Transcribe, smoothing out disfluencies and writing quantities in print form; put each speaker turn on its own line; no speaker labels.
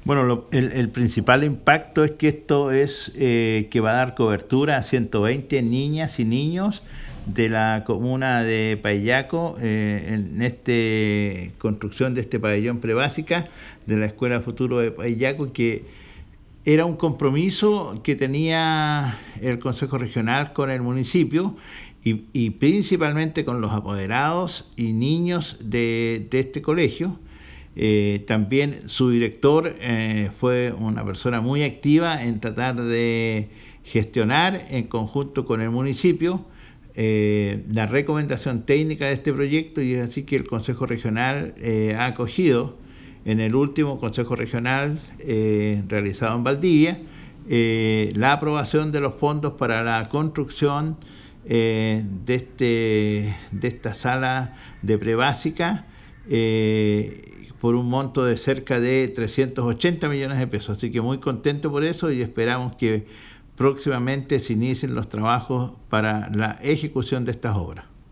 Bueno, el principal impacto es que esto es que va a dar cobertura a 120 niñas y niños de la comuna de Paillaco en esta construcción de este pabellón prebásica de la Escuela Futuro de Paillaco, que era un compromiso que tenía el Consejo Regional con el municipio y principalmente con los apoderados y niños de este colegio. También su director fue una persona muy activa en tratar de gestionar en conjunto con el municipio la recomendación técnica de este proyecto, y es así que el Consejo Regional ha acogido en el último Consejo Regional realizado en Valdivia la aprobación de los fondos para la construcción de esta sala de prebásica por un monto de cerca de 380 millones de pesos. Así que muy contento por eso y esperamos que próximamente se inicien los trabajos para la ejecución de estas obras.